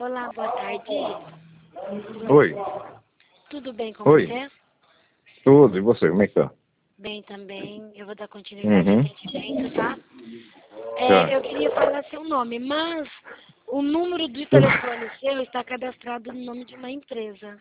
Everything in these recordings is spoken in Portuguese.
Olá, boa tarde. Oi. Tudo bem com Oi. você? Tudo. E você, como é que tá? Bem também. Eu vou dar continuidade ao atendimento, tá? Tá. Eu queria falar seu nome, mas o número de telefone seu está cadastrado no nome de uma empresa.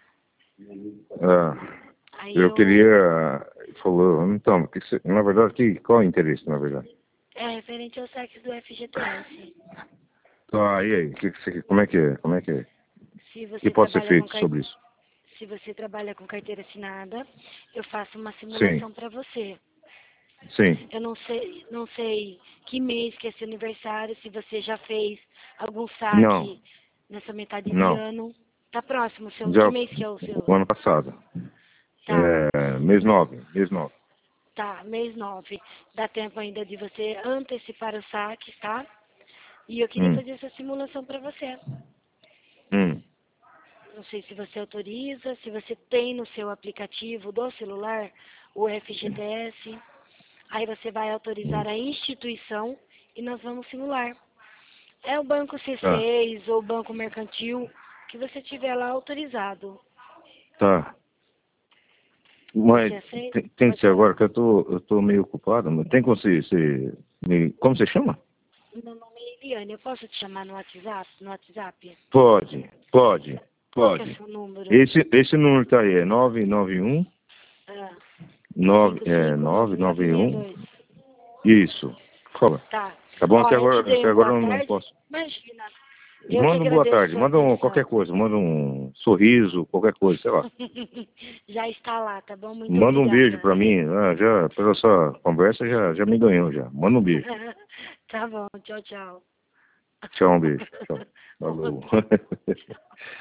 Aí Eu queria... Falou... Então, na verdade, qual é o interesse, na verdade? É referente ao saque do FGTS. Tá, e aí? Como é que é? Como é que é? Se O você que pode ser trabalha com feito sobre isso? Se você trabalha com carteira assinada, eu faço uma Sim. simulação para você. Sim. Eu não sei que mês que é seu aniversário, se você já fez algum Não. saque nessa metade de Não. ano. Tá próximo, que Já mês que é o seu? o ano passado. Tá, Mês 9. Mês 9. tá, mês 9. Dá tempo ainda de você antecipar o saque, tá? E eu queria fazer essa simulação para você. Não sei se você autoriza, se você tem no seu aplicativo do celular o FGTS. Aí você vai autorizar a instituição e nós vamos simular. É o banco Tá. C6 ou banco mercantil que você tiver lá autorizado. Tá. Você Mas aceita? tem que Pode ser falar. agora que eu tô meio ocupado. Mas tem como como você chama? Meu nome é Eliane. Eu posso te chamar no WhatsApp? Pode. Pode. Qual que é o Pode. seu número? Esse número tá aí, é 991 Ah, 991. 55-962. Isso. Fala. Tá. Tá bom Ó, que eu te dei um agora boa eu não tarde. posso. Imagina. Eu que Manda um boa agradeço tarde, sua manda qualquer atenção. coisa, manda um sorriso, qualquer coisa, sei lá. Já está lá, tá bom? Muito Manda um beijo obrigada. pra mim, já, pela sua conversa já me ganhou já. Manda um beijo. Tá bom, tchau, tchau. Tchau, um beijo. Tchau. Falou.